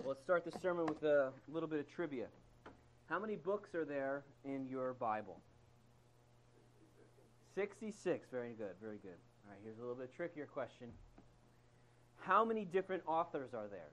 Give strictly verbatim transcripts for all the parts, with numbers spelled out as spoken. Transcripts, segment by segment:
Well, let's start the sermon with a little bit of trivia. How many books are there in your Bible? sixty-six. Very good, very good. All right, here's a little bit trickier question. How many different authors are there?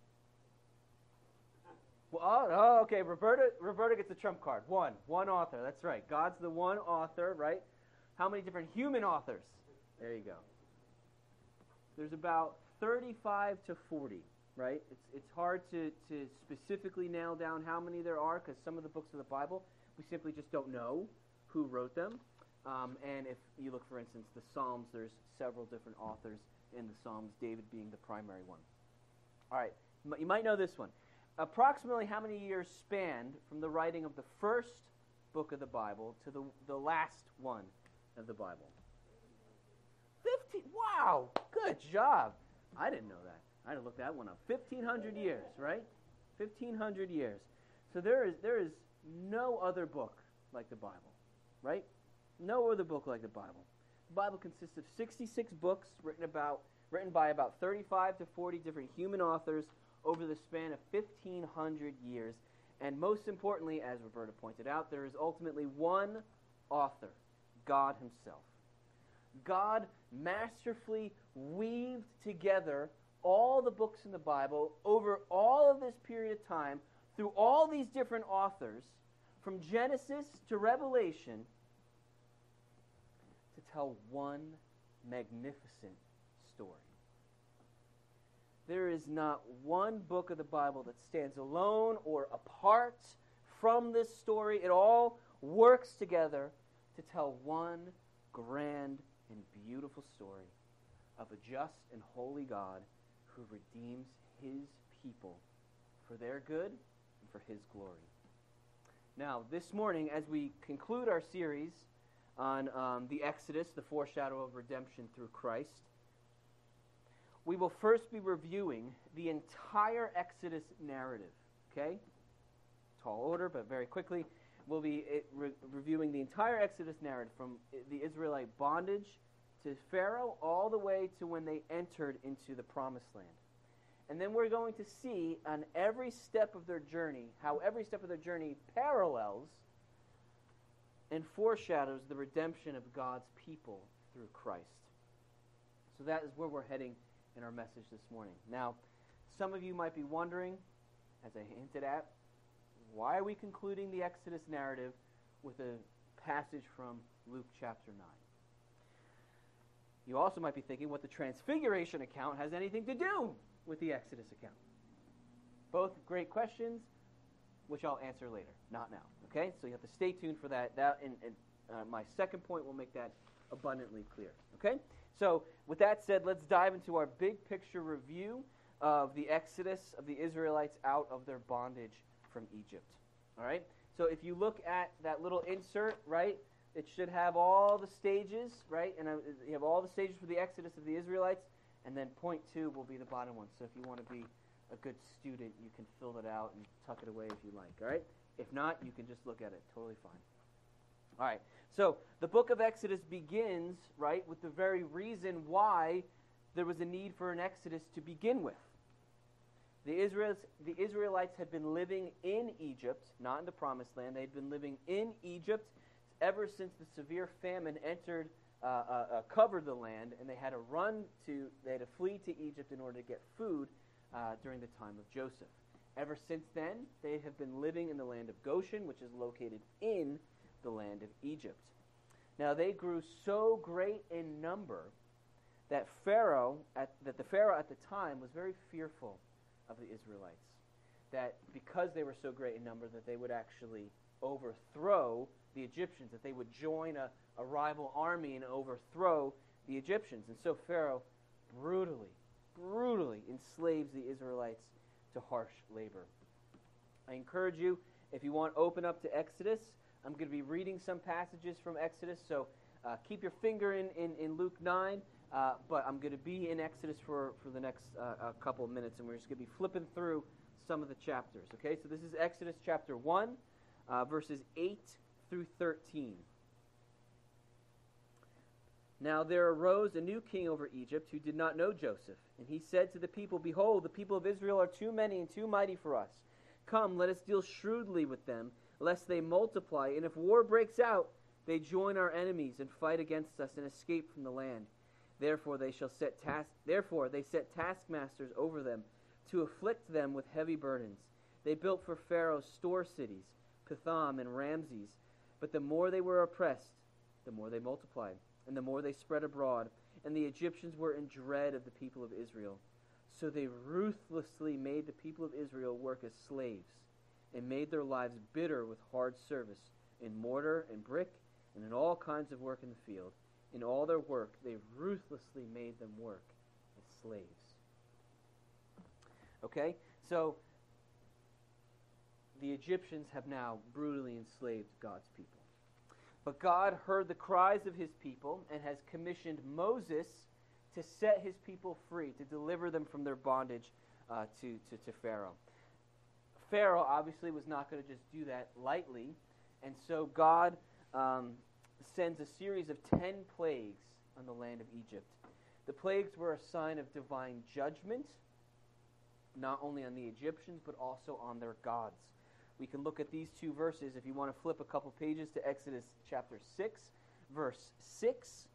Well, oh, oh, okay. Roberta, Roberta gets a trump card. One. One author. That's right. God's the one author, right? How many different human authors? There you go. There's about thirty-five to forty, right? It's it's hard to, to specifically nail down how many there are because some of the books of the Bible, we simply just don't know who wrote them. Um, and if you look, for instance, the Psalms, there's several different authors in the Psalms, David being the primary one. All right, you might know this one. Approximately how many years spanned from the writing of the first book of the Bible to the, the last one of the Bible? fifteen. Wow, good job. I didn't know that. I had to look that one up. fifteen hundred years, right? fifteen hundred years. So there is there is no other book like the Bible, right? No other book like the Bible. The Bible consists of sixty-six books written about written by about thirty-five to forty different human authors over the span of fifteen hundred years. And most importantly, as Roberta pointed out, there is ultimately one author, God himself. God masterfully weaved together all the books in the Bible over all of this period of time through all these different authors from Genesis to Revelation to tell one magnificent story. There is not one book of the Bible that stands alone or apart from this story. It all works together to tell one grand and beautiful story of a just and holy God who redeems his people for their good and for his glory. Now, this morning, as we conclude our series on um, the Exodus, the foreshadow of redemption through Christ, we will first be reviewing the entire Exodus narrative, okay? Tall order, but very quickly. We'll be it, re- reviewing the entire Exodus narrative from the Israelite bondage to Pharaoh all the way to when they entered into the Promised Land. And then we're going to see on every step of their journey, how every step of their journey parallels and foreshadows the redemption of God's people through Christ. So that is where we're heading in our message this morning. Now, some of you might be wondering, as I hinted at, why are we concluding the Exodus narrative with a passage from Luke chapter nine? You also might be thinking what the Transfiguration account has anything to do with the Exodus account. Both great questions, which I'll answer later, not now. Okay? So you have to stay tuned for that. That and, and uh, my second point will make that abundantly clear. Okay? So with that said, let's dive into our big picture review of the Exodus of the Israelites out of their bondage from Egypt. All right? So if you look at that little insert, right, it should have all the stages, right? And uh, you have all the stages for the Exodus of the Israelites, and then point two will be the bottom one. So if you want to be a good student, you can fill it out and tuck it away if you like, all right? If not, you can just look at it. Totally fine. All right, so the book of Exodus begins, right, with the very reason why there was a need for an Exodus to begin with. The Israelites, the Israelites had been living in Egypt, not in the Promised Land. They had been living in Egypt ever since the severe famine entered, uh, uh, uh, covered the land, and they had to run to, they had to flee to Egypt in order to get food uh, during the time of Joseph. Ever since then, they have been living in the land of Goshen, which is located in the land of Egypt. Now they grew so great in number that Pharaoh, at, that the Pharaoh at the time was very fearful of the Israelites. That because they were so great in number, that they would actually overthrow the Egyptians, that they would join a, a rival army and overthrow the Egyptians. And so Pharaoh brutally, brutally enslaves the Israelites to harsh labor. I encourage you, if you want, open up to Exodus. I'm going to be reading some passages from Exodus, so uh, keep your finger in, in, in Luke nine, uh, but I'm going to be in Exodus for, for the next uh, a couple of minutes, and we're just going to be flipping through some of the chapters. Okay, so this is Exodus chapter one, uh, verses eight through thirteen. Now there arose a new king over Egypt who did not know Joseph. And he said to the people, Behold, the people of Israel are too many and too mighty for us. Come, let us deal shrewdly with them, lest they multiply. And if war breaks out, they join our enemies and fight against us and escape from the land. Therefore they shall set task therefore they set taskmasters over them to afflict them with heavy burdens. They built for Pharaoh store cities, Pithom and Ramses. But the more they were oppressed, the more they multiplied, and the more they spread abroad, and the Egyptians were in dread of the people of Israel. So they ruthlessly made the people of Israel work as slaves, and made their lives bitter with hard service, in mortar and brick, and in all kinds of work in the field. In all their work, they ruthlessly made them work as slaves. Okay, so the Egyptians have now brutally enslaved God's people. But God heard the cries of his people and has commissioned Moses to set his people free, to deliver them from their bondage uh, to, to, to Pharaoh. Pharaoh obviously was not going to just do that lightly, and so God um, sends a series of ten plagues on the land of Egypt. The plagues were a sign of divine judgment, not only on the Egyptians, but also on their gods. We can look at these two verses if you want to flip a couple pages to Exodus chapter six, verse six.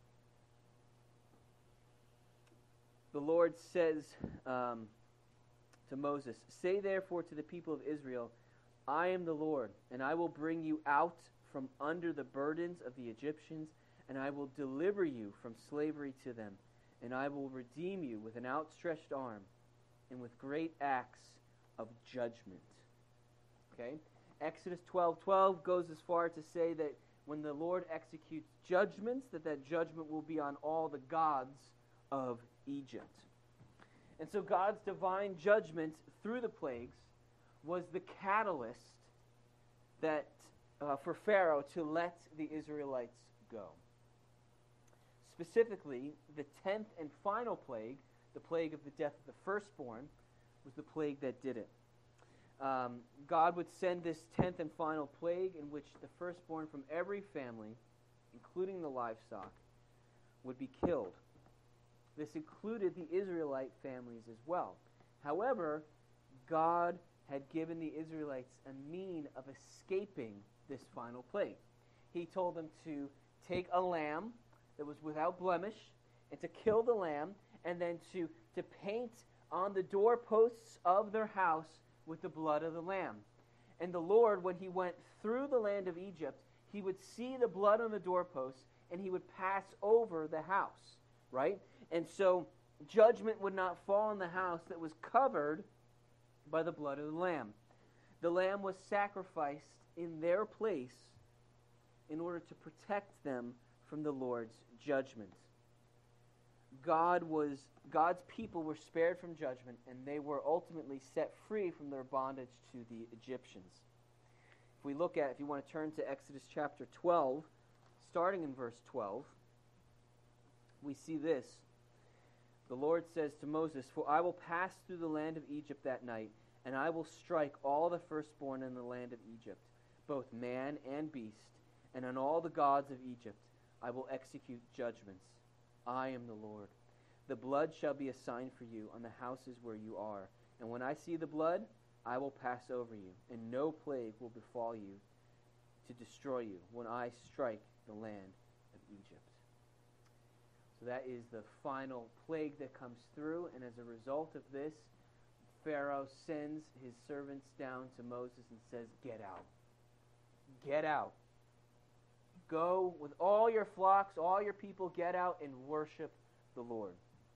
The Lord says um, to Moses, Say therefore to the people of Israel, I am the Lord, and I will bring you out from under the burdens of the Egyptians, and I will deliver you from slavery to them, and I will redeem you with an outstretched arm and with great acts of judgment. Okay? Exodus twelve twelve goes as far to say that when the Lord executes judgments, that that judgment will be on all the gods of Egypt. And so God's divine judgment through the plagues was the catalyst that uh, for Pharaoh to let the Israelites go. Specifically, the tenth and final plague, the plague of the death of the firstborn, was the plague that did it. Um, God would send this tenth and final plague in which the firstborn from every family, including the livestock, would be killed. This included the Israelite families as well. However, God had given the Israelites a mean of escaping this final plague. He told them to take a lamb that was without blemish and to kill the lamb and then to, to paint on the doorposts of their house with the blood of the lamb. And the Lord, when he went through the land of Egypt, he would see the blood on the doorposts and he would pass over the house, right? And so judgment would not fall on the house that was covered by the blood of the lamb. The lamb was sacrificed in their place in order to protect them from the Lord's judgment. God was God's people were spared from judgment, and they were ultimately set free from their bondage to the Egyptians. If we look at, if you want to turn to Exodus chapter twelve, starting in verse twelve, we see this. The Lord says to Moses, For I will pass through the land of Egypt that night, and I will strike all the firstborn in the land of Egypt, both man and beast, and on all the gods of Egypt I will execute judgments. I am the Lord. The blood shall be a sign for you on the houses where you are. And when I see the blood, I will pass over you, and no plague will befall you to destroy you when I strike the land of Egypt. So that is the final plague that comes through, and as a result of this, Pharaoh sends his servants down to Moses and says, Get out. Get out. Go with all your flocks, all your people, get out and worship the Lord.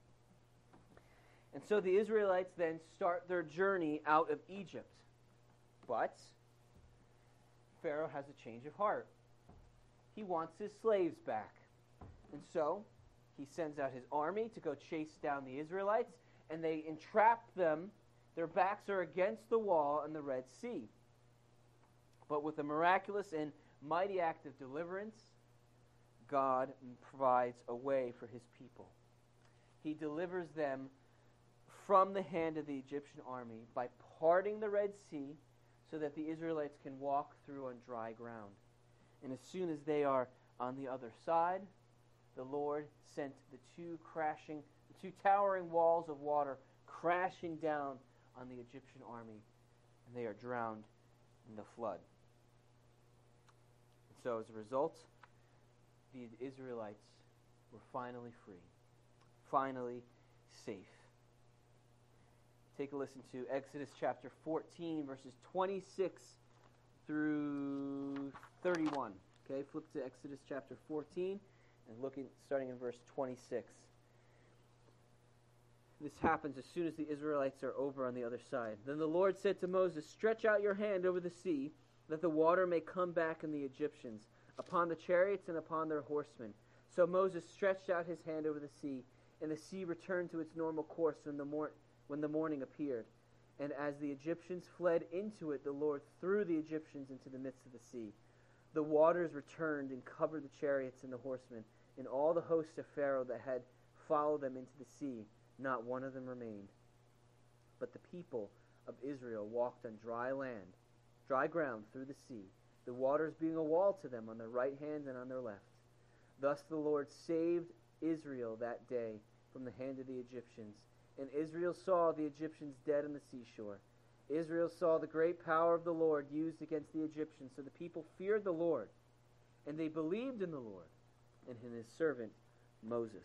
And so the Israelites then start their journey out of Egypt. But Pharaoh has a change of heart. He wants his slaves back. And so he sends out his army to go chase down the Israelites, and they entrap them. Their backs are against the wall in the Red Sea. But with a miraculous and mighty act of deliverance, God provides a way for his people. He delivers them from the hand of the Egyptian army by parting the Red Sea so that the Israelites can walk through on dry ground. And as soon as they are on the other side, the Lord sent the two crashing, the two towering walls of water crashing down on the Egyptian army, and they are drowned in the flood. And so as a result, the Israelites were finally free, finally safe. Take a listen to Exodus chapter fourteen, verses twenty-six through thirty-one. Okay, flip to Exodus chapter fourteen and looking starting in verse twenty-six. This happens as soon as the Israelites are over on the other side. Then the Lord said to Moses, "Stretch out your hand over the sea, that the water may come back on the Egyptians, upon the chariots and upon their horsemen." So Moses stretched out his hand over the sea, and the sea returned to its normal course when the, mor- when the morning appeared. And as the Egyptians fled into it, the Lord threw the Egyptians into the midst of the sea. The waters returned and covered the chariots and the horsemen, and all the host of Pharaoh that had followed them into the sea. Not one of them remained. But the people of Israel walked on dry land, dry ground through the sea, the waters being a wall to them on their right hand and on their left. Thus the Lord saved Israel that day from the hand of the Egyptians. And Israel saw the Egyptians dead on the seashore. Israel saw the great power of the Lord used against the Egyptians. So the people feared the Lord, and they believed in the Lord and in his servant Moses.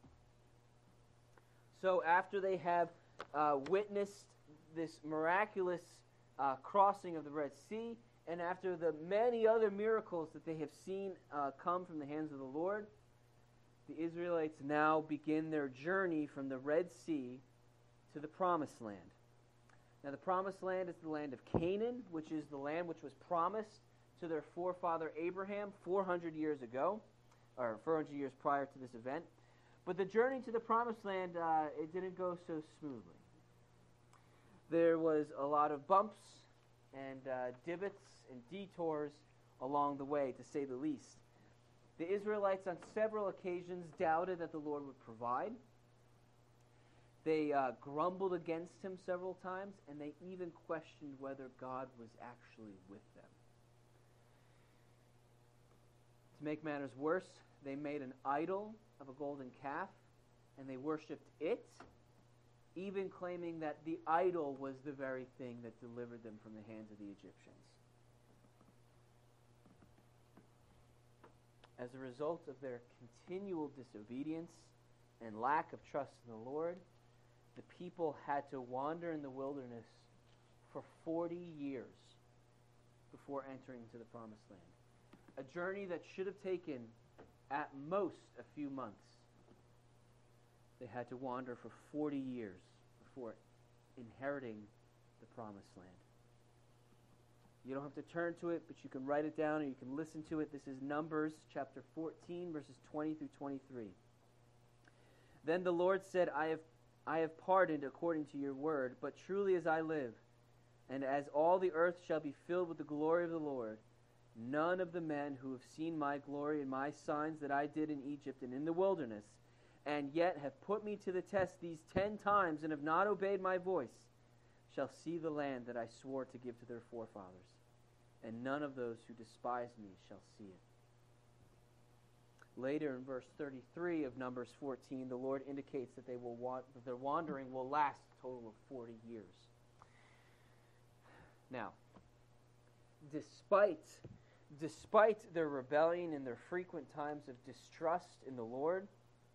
So after they have uh, witnessed this miraculous uh, crossing of the Red Sea, and after the many other miracles that they have seen uh, come from the hands of the Lord, the Israelites now begin their journey from the Red Sea to the Promised Land. Now the Promised Land is the land of Canaan, which is the land which was promised to their forefather Abraham four hundred years ago, or four hundred years prior to this event. But the journey to the Promised Land, uh, it didn't go so smoothly. There was a lot of bumps and uh, divots and detours along the way, to say the least. The Israelites on several occasions doubted that the Lord would provide. They uh, grumbled against him several times, and they even questioned whether God was actually with them. To make matters worse, they made an idol of a golden calf, and they worshipped it, even claiming that the idol was the very thing that delivered them from the hands of the Egyptians. As a result of their continual disobedience and lack of trust in the Lord, the people had to wander in the wilderness for forty years before entering into the Promised Land. A journey that should have taken at most a few months. They had to wander for forty years before inheriting the Promised Land. You don't have to turn to it, but you can write it down or you can listen to it. This is Numbers chapter fourteen, verses twenty through twenty-three. Then the Lord said, I have, I have pardoned according to your word, but truly as I live, and as all the earth shall be filled with the glory of the Lord, none of the men who have seen my glory and my signs that I did in Egypt and in the wilderness, and yet have put me to the test these ten times and have not obeyed my voice, shall see the land that I swore to give to their forefathers, and none of those who despise me shall see it. Later in verse thirty-three of Numbers fourteen, the Lord indicates that they will wa- that their wandering will last a total of forty years. Now, despite despite their rebellion and their frequent times of distrust in the Lord,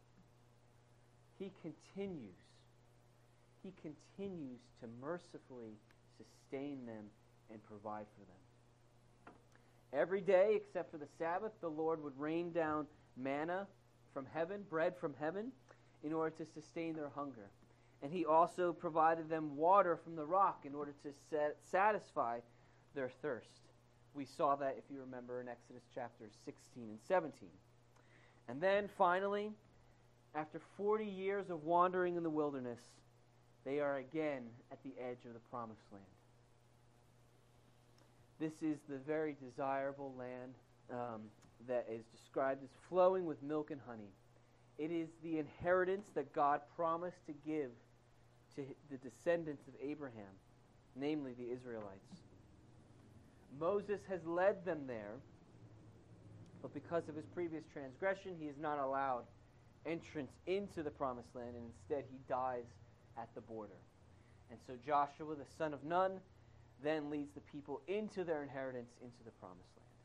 He continues. He continues to mercifully sustain them and provide for them. Every day, except for the Sabbath, the Lord would rain down manna from heaven, bread from heaven, in order to sustain their hunger. And He also provided them water from the rock in order to sat- satisfy their thirst. We saw that, if you remember, in Exodus chapters sixteen and seventeen. And then, finally, after forty years of wandering in the wilderness, they are again at the edge of the Promised Land. This is the very desirable land um, that is described as flowing with milk and honey. It is the inheritance that God promised to give to the descendants of Abraham, namely the Israelites. Moses has led them there, But because of his previous transgression, he is not allowed entrance into the promised land, and instead he dies at the border. And so Joshua, the son of Nun, then leads the people into their inheritance, into the promised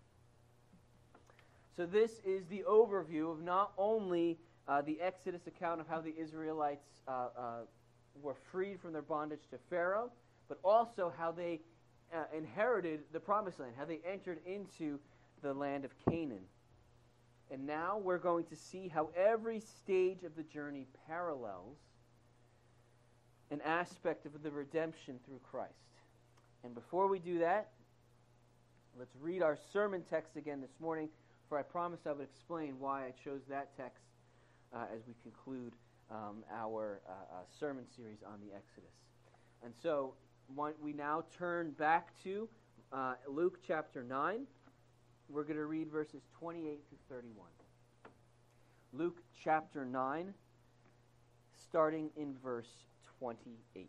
land. So this is the overview of not only uh, the Exodus account of how the Israelites uh, uh, were freed from their bondage to Pharaoh, but also how they uh, inherited the promised land, how they entered into the land of Canaan. And now we're going to see how every stage of the journey parallels an aspect of the redemption through Christ. And before we do that, let's read our sermon text again this morning, for I promised I would explain why I chose that text uh, as we conclude um, our uh, uh, sermon series on the Exodus. And so one, we now turn back to uh, Luke chapter nine. We're going to read verses twenty-eight through thirty-one. Luke chapter nine, starting in verse twenty-eight.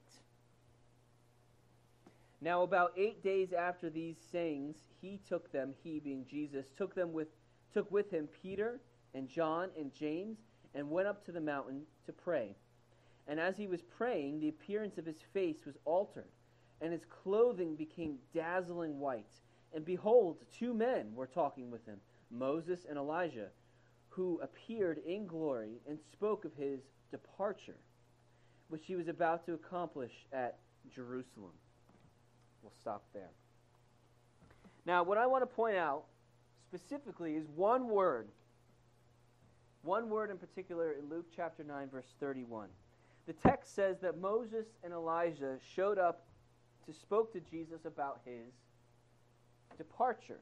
Now about eight days after these sayings, he took them, he being Jesus, took them with, took with him Peter and John and James, and went up to the mountain to pray. And as he was praying, the appearance of his face was altered, and his clothing became dazzling white. And behold, two men were talking with him, Moses and Elijah, who appeared in glory and spoke of his departure, which he was about to accomplish at Jerusalem. We'll stop there. Now, what I want to point out specifically is one word. One word in particular in Luke chapter nine, verse thirty-one. The text says that Moses and Elijah showed up to spoke to Jesus about his departure.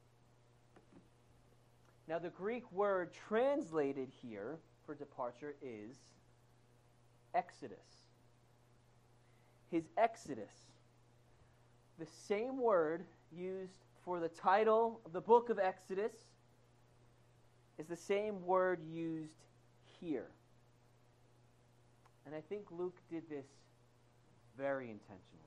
Now, the Greek word translated here for departure is exodus. His exodus. The same word used for the title of the book of Exodus is the same word used here. And I think Luke did this very intentionally.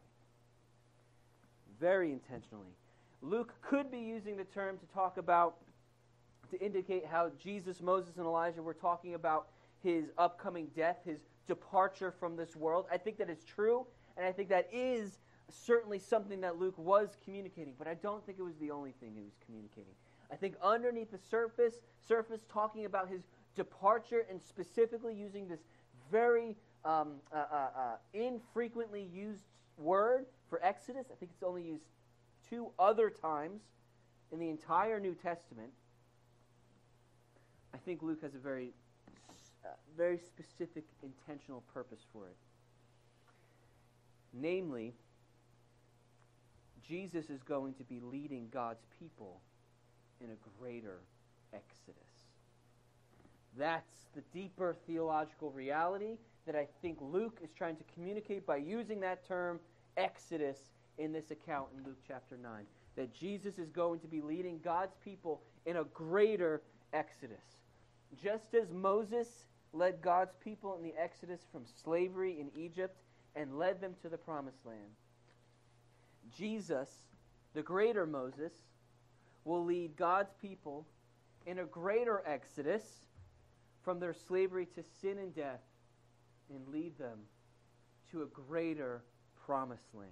Very intentionally. Luke could be using the term to talk about, to indicate how Jesus, Moses, and Elijah were talking about his upcoming death, his departure from this world. I think that is true, and I think that is certainly something that Luke was communicating, but I don't think it was the only thing he was communicating. I think underneath the surface, surface talking about his departure and specifically using this very um, uh, uh, uh, infrequently used word for Exodus. I think it's only used two other times in the entire New Testament. I think Luke has a very, uh, very specific intentional purpose for it. Namely, Jesus is going to be leading God's people in a greater exodus. That's the deeper theological reality that I think Luke is trying to communicate by using that term exodus in this account in Luke chapter nine. That Jesus is going to be leading God's people in a greater exodus. Just as Moses led God's people in the exodus from slavery in Egypt and led them to the promised land, Jesus, the greater Moses, will lead God's people in a greater exodus from their slavery to sin and death and lead them to a greater promised land.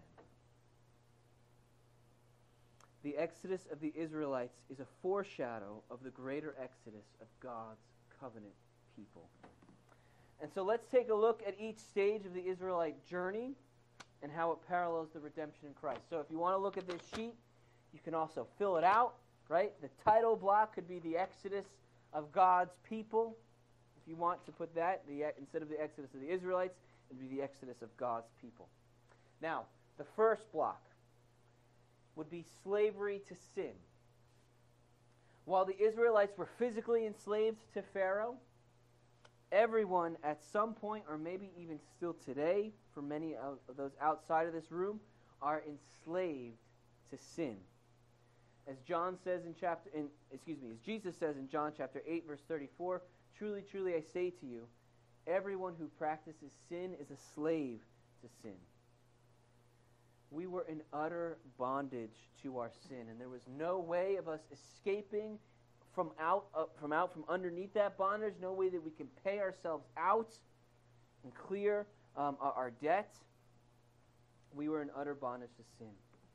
The exodus of the Israelites is a foreshadow of the greater exodus of God's covenant people. And so let's take a look at each stage of the Israelite journey and how it parallels the redemption in Christ. So if you want to look at this sheet, you can also fill it out, right? The title block could be the Exodus of God's people. If you want to put that, the, instead of the Exodus of the Israelites, it would be the Exodus of God's people. Now, the first block would be slavery to sin. While the Israelites were physically enslaved to Pharaoh, everyone at some point, or maybe even still today, for many of those outside of this room, are enslaved to sin. As John says in chapter, in, excuse me, as Jesus says in John chapter eight, verse thirty-four, "Truly, truly, I say to you, everyone who practices sin is a slave to sin." We were in utter bondage to our sin, and there was no way of us escaping from out uh, from out from underneath that bondage, no way that we can pay ourselves out and clear um, our, our debt. We were in utter bondage to sin.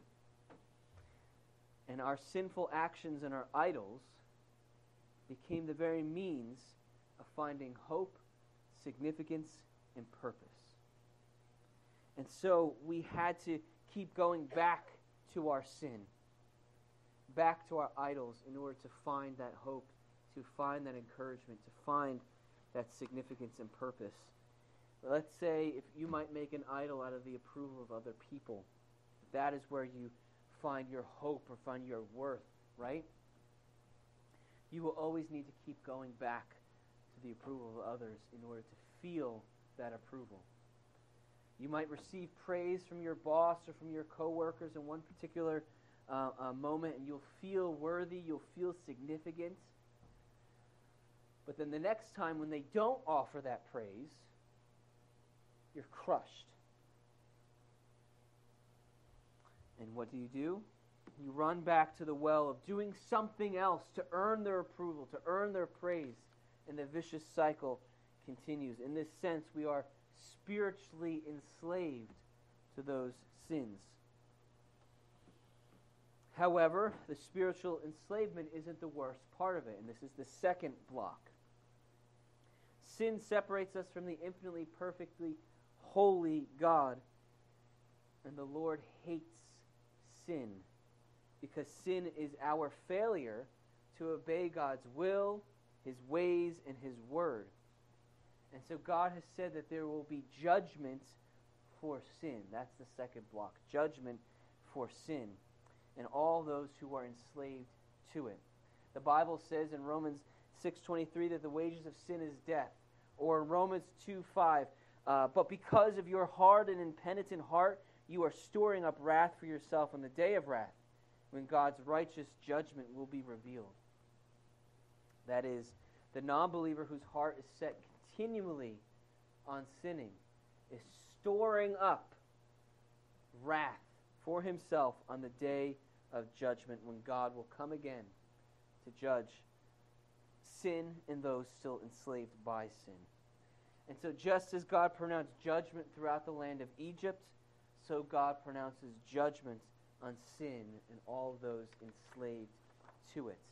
And our sinful actions and our idols became the very means of finding hope, significance, and purpose. And so we had to keep going back to our sin, back to our idols, in order to find that hope, to find that encouragement, to find that significance and purpose. Let's say if you might make an idol out of the approval of other people, that is where you find your hope or find your worth, right? You will always need to keep going back to the approval of others in order to feel that approval. You might receive praise from your boss or from your coworkers in one particular uh, uh, moment, and you'll feel worthy, you'll feel significant. But then the next time when they don't offer that praise, you're crushed. And what do you do? You run back to the well of doing something else to earn their approval, to earn their praise. And the vicious cycle continues. In this sense, we are spiritually enslaved to those sins. However, the spiritual enslavement isn't the worst part of it, and this is the second block. Sin separates us from the infinitely, perfectly holy God, and the Lord hates sin, because sin is our failure to obey God's will, His ways, and His word. And so God has said that there will be judgment for sin. That's the second block. Judgment for sin and all those who are enslaved to it. The Bible says in Romans six twenty-three that the wages of sin is death. Or in Romans two five, uh, but because of your hard and impenitent heart, you are storing up wrath for yourself on the day of wrath, when God's righteous judgment will be revealed. That is, the non-believer whose heart is set continually on sinning is storing up wrath for himself on the day of judgment, when God will come again to judge sin and those still enslaved by sin. And so just as God pronounced judgment throughout the land of Egypt, so God pronounces judgment on sin and all those enslaved to it.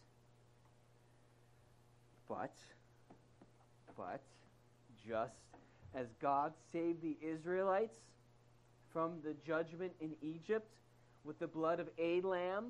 But, but, just as God saved the Israelites from the judgment in Egypt with the blood of a lamb,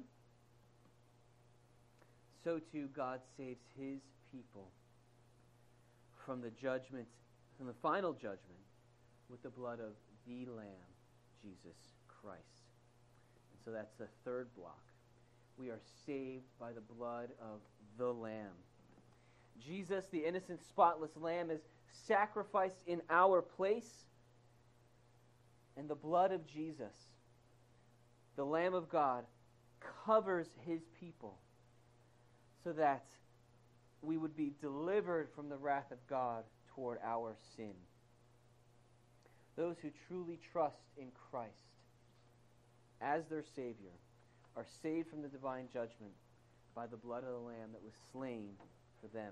so too God saves His people from the judgment, from the final judgment, with the blood of the Lamb, Jesus Christ. And so that's the third block. We are saved by the blood of the Lamb. Jesus, the innocent, spotless Lamb, is sacrificed in our place, and the blood of Jesus, the Lamb of God, covers His people so that we would be delivered from the wrath of God toward our sin. Those who truly trust in Christ as their Savior are saved from the divine judgment by the blood of the Lamb that was slain for them.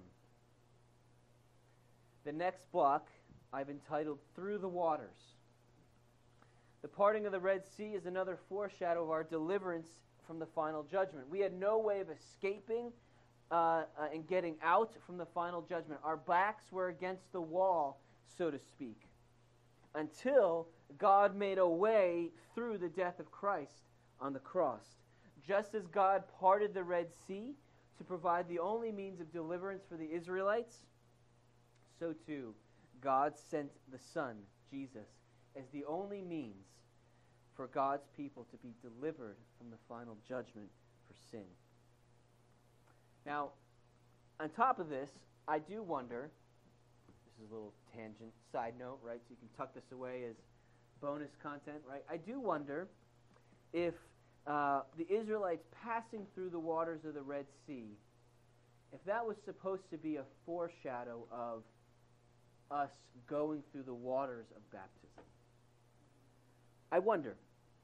The next block I've entitled Through the Waters. The parting of the Red Sea is another foreshadow of our deliverance from the final judgment. We had no way of escaping uh, uh, and getting out from the final judgment. Our backs were against the wall, so to speak, until God made a way through the death of Christ on the cross. Just as God parted the Red Sea to provide the only means of deliverance for the Israelites, so too God sent the Son, Jesus, as the only means for God's people to be delivered from the final judgment for sin. Now, on top of this, I do wonder, this is a little tangent, side note, right, so you can tuck this away as bonus content, right? I do wonder if uh, the Israelites passing through the waters of the Red Sea, if that was supposed to be a foreshadow of us going through the waters of baptism. I wonder.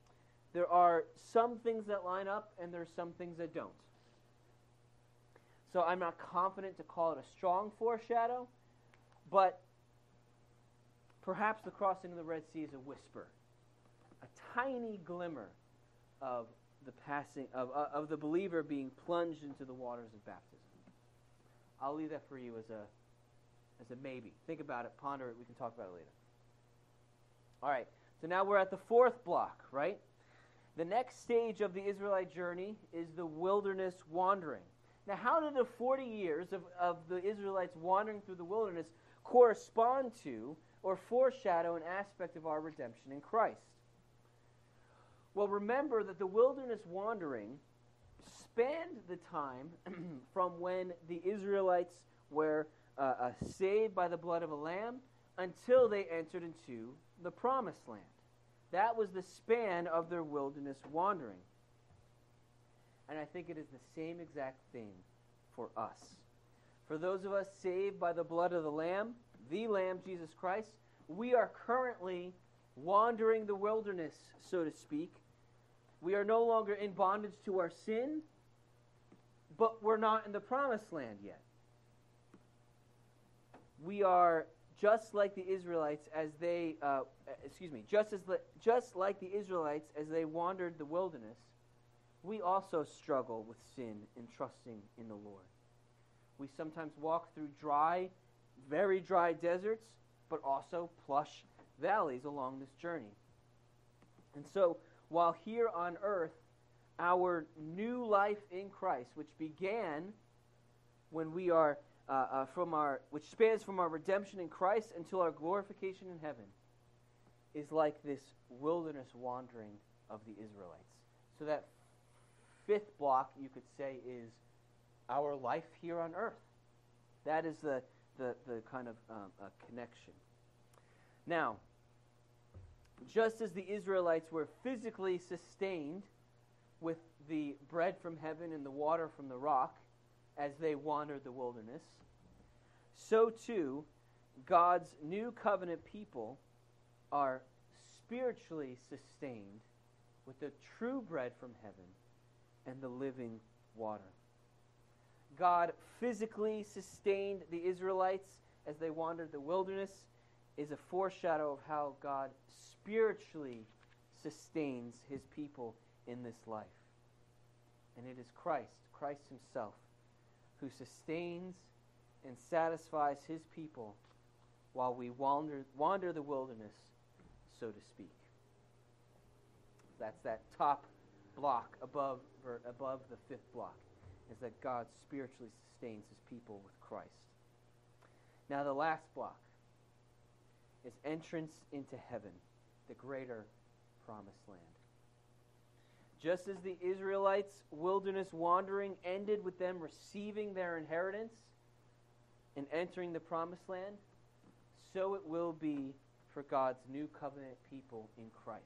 There are some things that line up, and there are some things that don't. So I'm not confident to call it a strong foreshadow, but perhaps the crossing of the Red Sea is a whisper, a tiny glimmer of the passing of, uh, of the believer being plunged into the waters of baptism. I'll leave that for you as a as a maybe. Think about it, ponder it, we can talk about it later. All right, so now we're at the fourth block, right? The next stage of the Israelite journey is the wilderness wandering. Now, how did the forty years of, of the Israelites wandering through the wilderness correspond to or foreshadow an aspect of our redemption in Christ? Well, remember that the wilderness wandering spanned the time from when the Israelites were uh, uh, saved by the blood of a lamb until they entered into the promised land. That was the span of their wilderness wandering. And I think it is the same exact thing for us. For those of us saved by the blood of the Lamb, the Lamb, Jesus Christ, we are currently wandering the wilderness, so to speak. We are no longer in bondage to our sin, but we're not in the promised land yet. We are just like the Israelites as they, uh, excuse me, just as the, just like the Israelites as they wandered the wilderness, we also struggle with sin and trusting in the Lord. We sometimes walk through dry, very dry deserts, but also plush valleys along this journey. And so, while here on earth, our new life in Christ, which began when we are uh, uh, from our, which spans from our redemption in Christ until our glorification in heaven, is like this wilderness wandering of the Israelites. So that fifth block, you could say, is our life here on earth. That is the the, the kind of um, uh, connection. Now, just as the Israelites were physically sustained with the bread from heaven and the water from the rock as they wandered the wilderness, so too God's new covenant people are spiritually sustained with the true bread from heaven and the living water. God physically sustained the Israelites as they wandered the wilderness is a foreshadow of how God spiritually sustains his people in this life. And it is Christ, Christ himself, who sustains and satisfies his people while we wander, wander the wilderness, so to speak. That's that top block above, or above the fifth block, is that God spiritually sustains his people with Christ. Now the last block is entrance into heaven, the greater promised land. Just as the Israelites' wilderness wandering ended with them receiving their inheritance and entering the promised land, so it will be for God's new covenant people in Christ.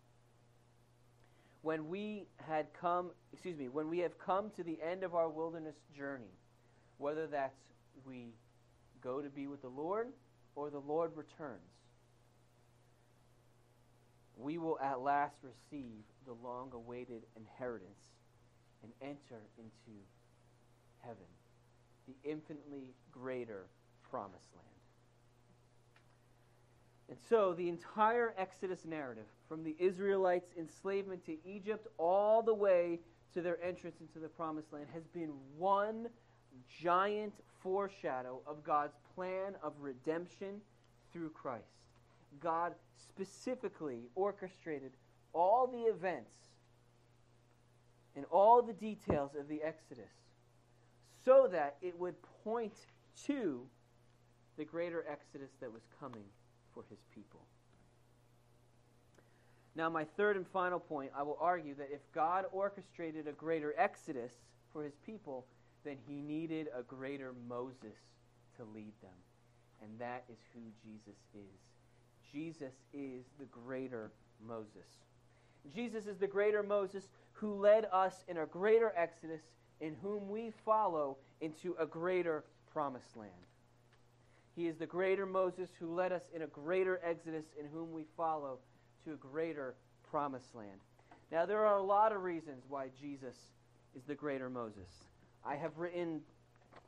When we had come, excuse me, when we have come to the end of our wilderness journey, whether that's we go to be with the Lord or the Lord returns, we will at last receive the long-awaited inheritance and enter into heaven, the infinitely greater promised land. And so the entire Exodus narrative, from the Israelites' enslavement to Egypt all the way to their entrance into the promised land, has been one giant foreshadow of God's plan of redemption through Christ. God specifically orchestrated all the events and all the details of the Exodus so that it would point to the greater Exodus that was coming for his people. Now, my third and final point, I will argue that if God orchestrated a greater Exodus for his people, then he needed a greater Moses to lead them. And that is who Jesus is. Jesus is the greater Moses. Jesus is the greater Moses who led us in a greater Exodus, in whom we follow into a greater promised land. He is the greater Moses who led us in a greater Exodus, in whom we follow to a greater promised land. Now, there are a lot of reasons why Jesus is the greater Moses. I have written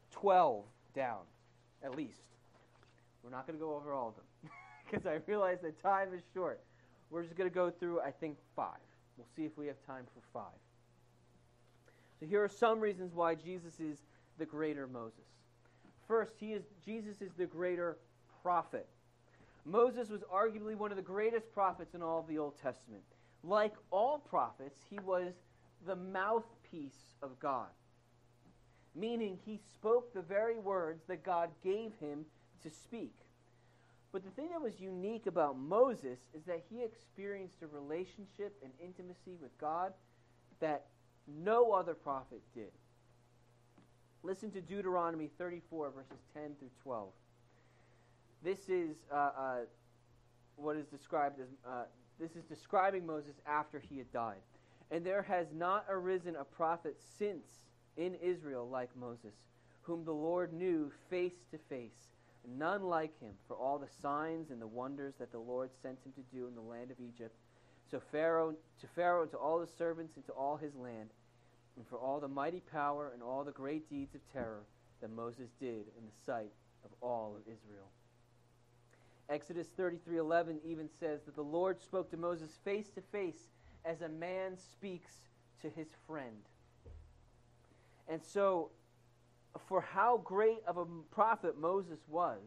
twelve down, at least. We're not going to go over all of them because I realize that time is short. We're just going to go through, I think, five. We'll see if we have time for five. So here are some reasons why Jesus is the greater Moses. First, he is Jesus is the greater prophet. Moses was arguably one of the greatest prophets in all of the Old Testament. Like all prophets, he was the mouthpiece of God, meaning he spoke the very words that God gave him to speak. But the thing that was unique about Moses is that he experienced a relationship and intimacy with God that no other prophet did. Listen to Deuteronomy thirty-four, verses ten through twelve. This is uh, uh, what is described as, uh, this is describing Moses after he had died. And there has not arisen a prophet since in Israel like Moses, whom the Lord knew face to face, none like him, for all the signs and the wonders that the Lord sent him to do in the land of Egypt. So Pharaoh, to Pharaoh, and to all his servants, and to all his land, and for all the mighty power and all the great deeds of terror that Moses did in the sight of all of Israel. Exodus thirty-three eleven even says that the Lord spoke to Moses face to face as a man speaks to his friend. And so, for how great of a prophet Moses was,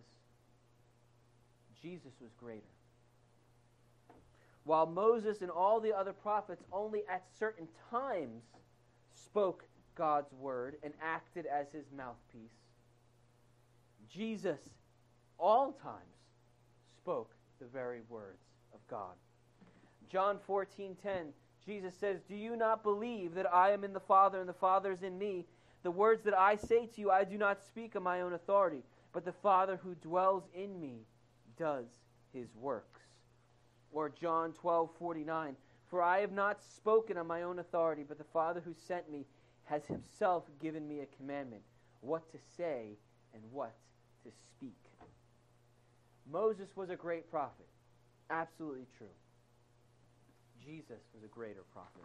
Jesus was greater. While Moses and all the other prophets only at certain times spoke God's word and acted as his mouthpiece, Jesus all times spoke the very words of God. John fourteen ten, Jesus says, "Do you not believe that I am in the Father and the Father is in me? The words that I say to you I do not speak on my own authority, but the Father who dwells in me does his works." Or John twelve forty-nine, "For I have not spoken on my own authority, but the Father who sent me has himself given me a commandment, what to say and what to speak." Moses was a great prophet. Absolutely true. Jesus was a greater prophet.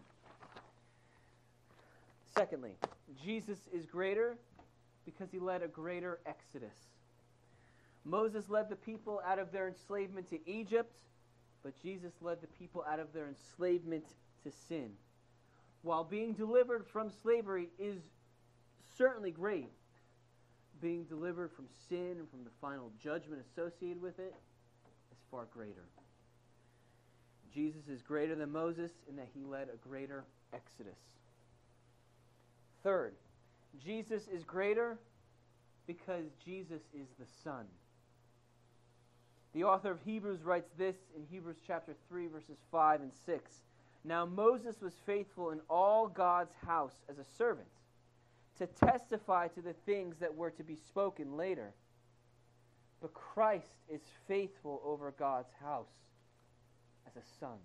Secondly, Jesus is greater because he led a greater exodus. Moses led the people out of their enslavement to Egypt, but Jesus led the people out of their enslavement to sin. While being delivered from slavery is certainly great, being delivered from sin and from the final judgment associated with it is far greater. Jesus is greater than Moses in that he led a greater exodus. Third, Jesus is greater because Jesus is the Son. The author of Hebrews writes this in Hebrews chapter three, verses five and six. "Now Moses was faithful in all God's house as a servant, to testify to the things that were to be spoken later. But Christ is faithful over God's house as a son."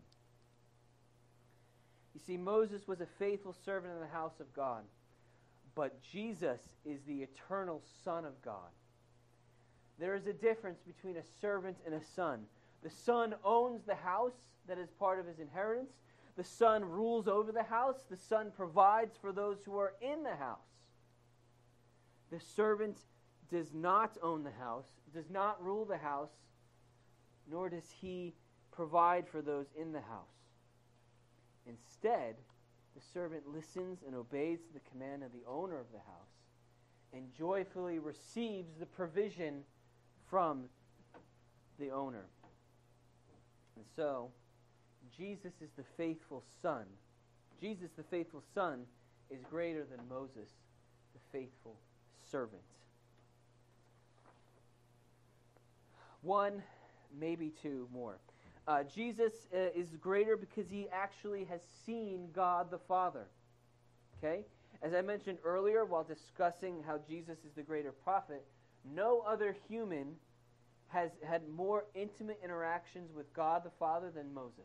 You see, Moses was a faithful servant in the house of God, but Jesus is the eternal Son of God. There is a difference between a servant and a son. The son owns the house that is part of his inheritance. The son rules over the house. The son provides for those who are in the house. The servant does not own the house, does not rule the house, nor does he provide for those in the house. Instead, the servant listens and obeys the command of the owner of the house and joyfully receives the provision from the owner. And so, Jesus is the faithful son. Jesus, the faithful son, is greater than Moses, the faithful servant. One, maybe two more. Uh, Jesus uh, is greater because he actually has seen God the Father. Okay? As I mentioned earlier while discussing how Jesus is the greater prophet, no other human has had more intimate interactions with God the Father than Moses.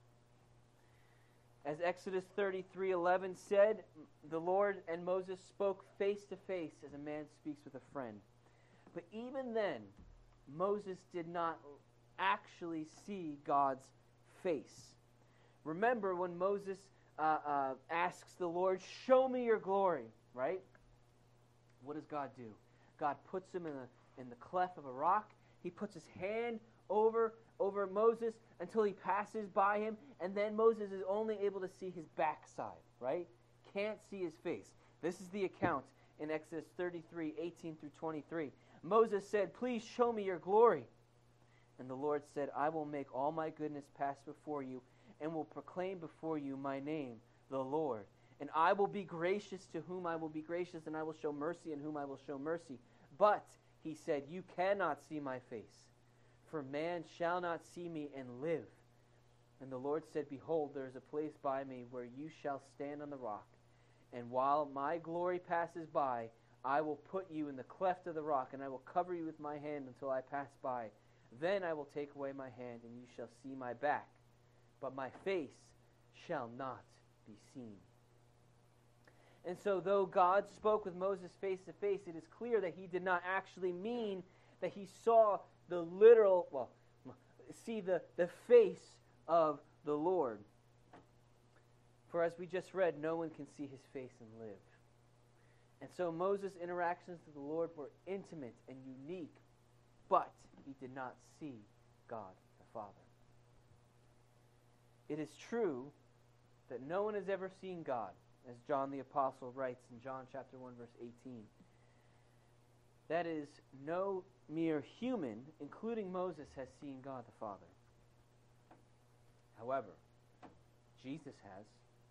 As Exodus thirty-three eleven said, the Lord and Moses spoke face to face as a man speaks with a friend. But even then, Moses did not actually see God's face. Remember when Moses uh, uh, asks the Lord, "Show me your glory," right? What does God do? God puts him in the, in the cleft of a rock. He puts his hand over, over Moses until he passes by him, and then Moses is only able to see his backside, right? Can't see his face. This is the account in Exodus thirty-three, eighteen through twenty-three. Moses said, "Please show me your glory." And the Lord said, "I will make all my goodness pass before you, and will proclaim before you my name, the Lord. And I will be gracious to whom I will be gracious, and I will show mercy in whom I will show mercy. But," he said, "you cannot see my face, for man shall not see me and live." And the Lord said, "Behold, there is a place by me where you shall stand on the rock. And while my glory passes by, I will put you in the cleft of the rock, and I will cover you with my hand until I pass by. Then I will take away my hand, and you shall see my back, but my face shall not be seen." And so though God spoke with Moses face to face, it is clear that he did not actually mean that he saw the literal, well, see the, the face of the Lord. For as we just read, no one can see his face and live. And so Moses' interactions with the Lord were intimate and unique, but he did not see God the Father. It is true that no one has ever seen God, as John the Apostle writes in John chapter one, verse eighteen. That is, no mere human, including Moses, has seen God the Father. However, Jesus has.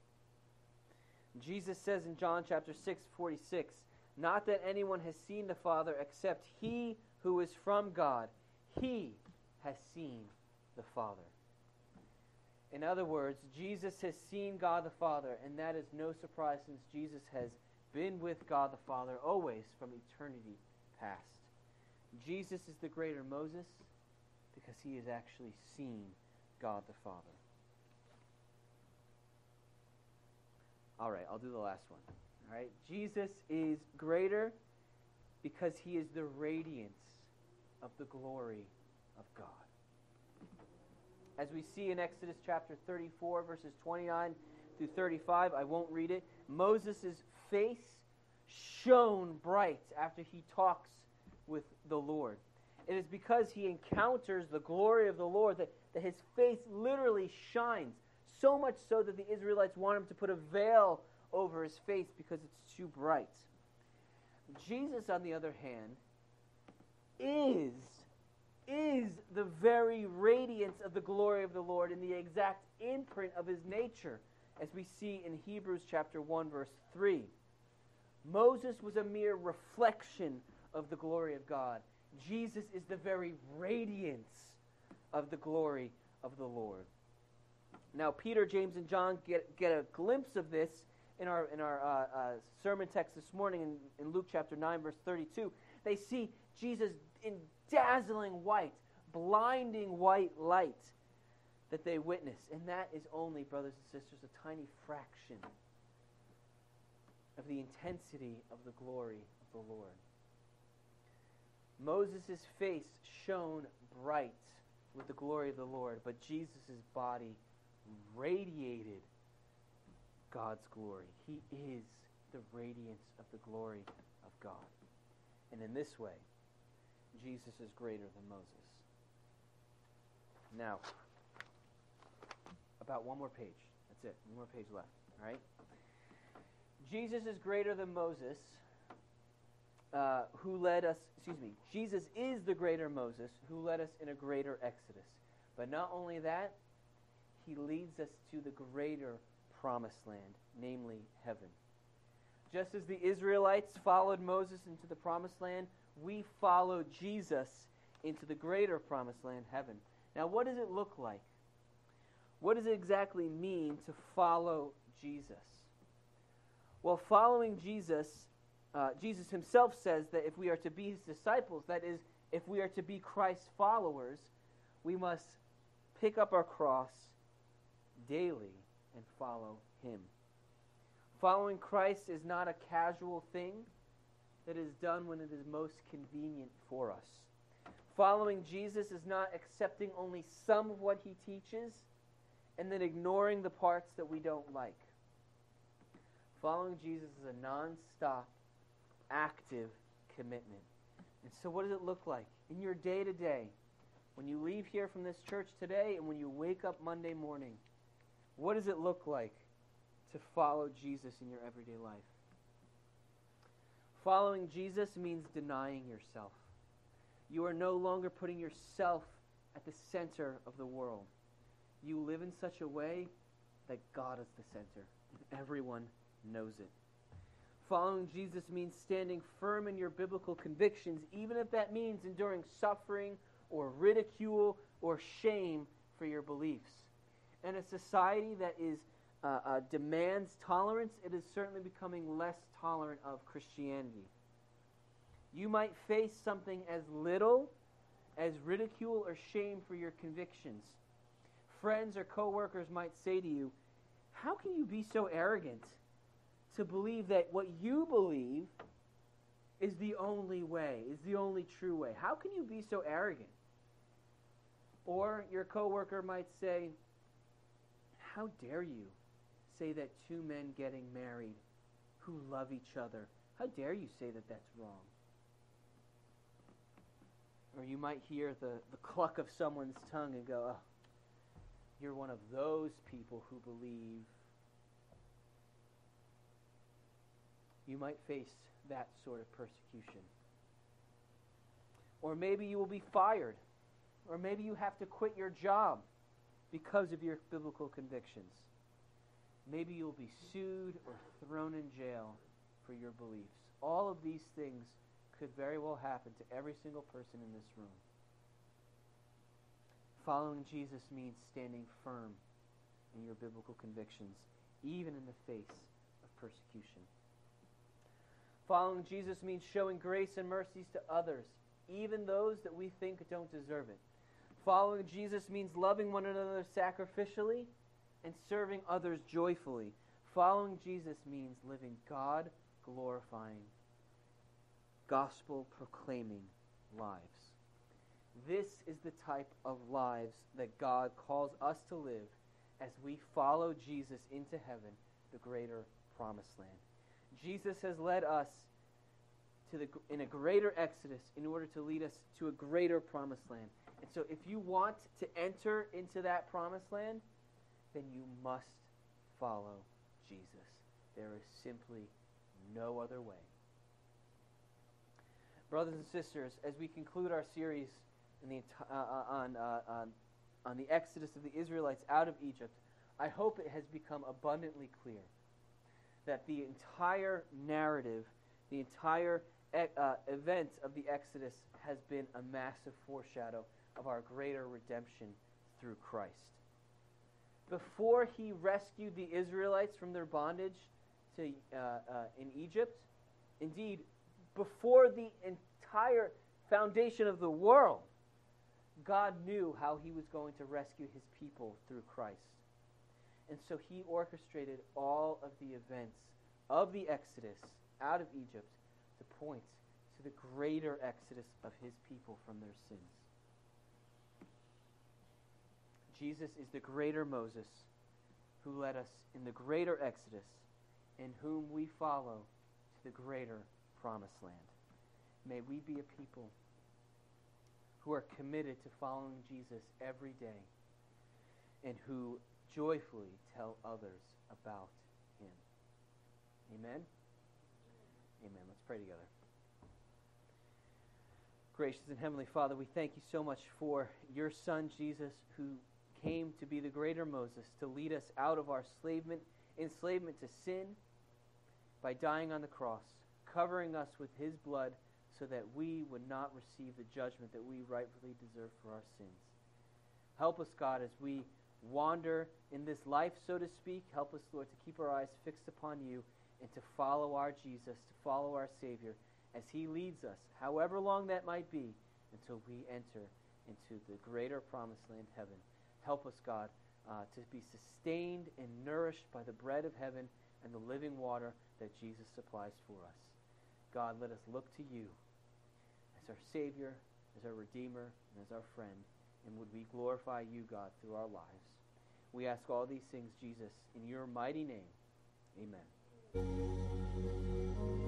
Jesus says in John chapter six, forty-six, "Not that anyone has seen the Father except he who is from God. He has seen the Father." In other words, Jesus has seen God the Father, and that is no surprise since Jesus has been with God the Father always from eternity past. Jesus is the greater Moses because he has actually seen God the Father. All right, I'll do the last one. All right, Jesus is greater because he is the radiance of the glory of God. As we see in Exodus chapter thirty-four, verses twenty-nine through thirty-five, I won't read it. Moses' face shone bright after he talks with the Lord. It is because he encounters the glory of the Lord that, that his face literally shines. So much so that the Israelites want him to put a veil over his face because it's too bright. Jesus, on the other hand, is, is the very radiance of the glory of the Lord and the exact imprint of his nature, as we see in Hebrews chapter one, verse three. Moses was a mere reflection of the glory of God. Jesus is the very radiance of the glory of the Lord. Now, Peter, James, and John get, get a glimpse of this in our in our uh, uh, sermon text this morning in, in Luke chapter nine, verse thirty-two. They see Jesus in dazzling white, blinding white light that they witness. And that is only, brothers and sisters, a tiny fraction of the intensity of the glory of the Lord. Moses' face shone bright with the glory of the Lord, but Jesus' body radiated God's glory. He is the radiance of the glory of God. And in this way, Jesus is greater than Moses. Now, about one more page. That's it. One more page left. All right? Jesus is greater than Moses, uh, who led us, excuse me, Jesus is the greater Moses who led us in a greater Exodus. But not only that, he leads us to the greater promised land, namely heaven. Just as the Israelites followed Moses into the promised land, we follow Jesus into the greater promised land, heaven. Now, what does it look like? What does it exactly mean to follow Jesus? Well, following Jesus, uh, Jesus himself says that if we are to be his disciples, that is, if we are to be Christ's followers, we must pick up our cross daily and follow him. Following Christ is not a casual thing that is done when it is most convenient for us. Following Jesus is not accepting only some of what he teaches and then ignoring the parts that we don't like. Following Jesus is a non-stop, active commitment. And so what does it look like in your day-to-day? When you leave here from this church today and when you wake up Monday morning, what does it look like to follow Jesus in your everyday life? Following Jesus means denying yourself. You are no longer putting yourself at the center of the world. You live in such a way that God is the center. Everyone knows it. Following Jesus means standing firm in your biblical convictions, even if that means enduring suffering or ridicule or shame for your beliefs. In a society that is uh, uh, demands tolerance, it is certainly becoming less tolerant of Christianity. You might face something as little as ridicule or shame for your convictions. Friends or coworkers might say to you, "How can you be so arrogant to believe that what you believe is the only way, is the only true way? How can you be so arrogant?" Or your coworker might say, "How dare you say that two men getting married who love each other, how dare you say that that's wrong?" Or you might hear the, the cluck of someone's tongue and go, "Oh, you're one of those people who believe." You might face that sort of persecution. Or maybe you will be fired. Or maybe you have to quit your job because of your biblical convictions. Maybe you'll be sued or thrown in jail for your beliefs. All of these things could very well happen to every single person in this room. Following Jesus means standing firm in your biblical convictions, even in the face of persecution. Following Jesus means showing grace and mercies to others, even those that we think don't deserve it. Following Jesus means loving one another sacrificially and serving others joyfully. Following Jesus means living God-glorifying, gospel-proclaiming lives. This is the type of lives that God calls us to live as we follow Jesus into heaven, the greater promised land. Jesus has led us to the in a greater exodus in order to lead us to a greater promised land. And so if you want to enter into that promised land, then you must follow Jesus. There is simply no other way. Brothers and sisters, as we conclude our series in the, uh, on, uh, on, on the exodus of the Israelites out of Egypt, I hope it has become abundantly clear that the entire narrative, the entire uh, event of the Exodus has been a massive foreshadow of our greater redemption through Christ. Before he rescued the Israelites from their bondage to, uh, uh, in Egypt, indeed, before the entire foundation of the world, God knew how he was going to rescue his people through Christ. And so he orchestrated all of the events of the Exodus out of Egypt to point to the greater exodus of his people from their sins. Jesus is the greater Moses who led us in the greater exodus, in whom we follow to the greater promised land. May we be a people who are committed to following Jesus every day and who joyfully tell others about him. Amen? Amen. Let's pray together. Gracious and Heavenly Father, we thank you so much for your Son, Jesus, who came to be the greater Moses, to lead us out of our enslavement, enslavement to sin by dying on the cross, covering us with his blood so that we would not receive the judgment that we rightfully deserve for our sins. Help us, God, as we wander in this life, so to speak. Help us, Lord, to keep our eyes fixed upon you and to follow our Jesus, to follow our Savior as he leads us, however long that might be, until we enter into the greater promised land, heaven. Help us, God, uh, to be sustained and nourished by the bread of heaven and the living water that Jesus supplies for us. God, let us look to you as our Savior, as our Redeemer, and as our friend. And would we glorify you, God, through our lives. We ask all these things, Jesus, in your mighty name. Amen.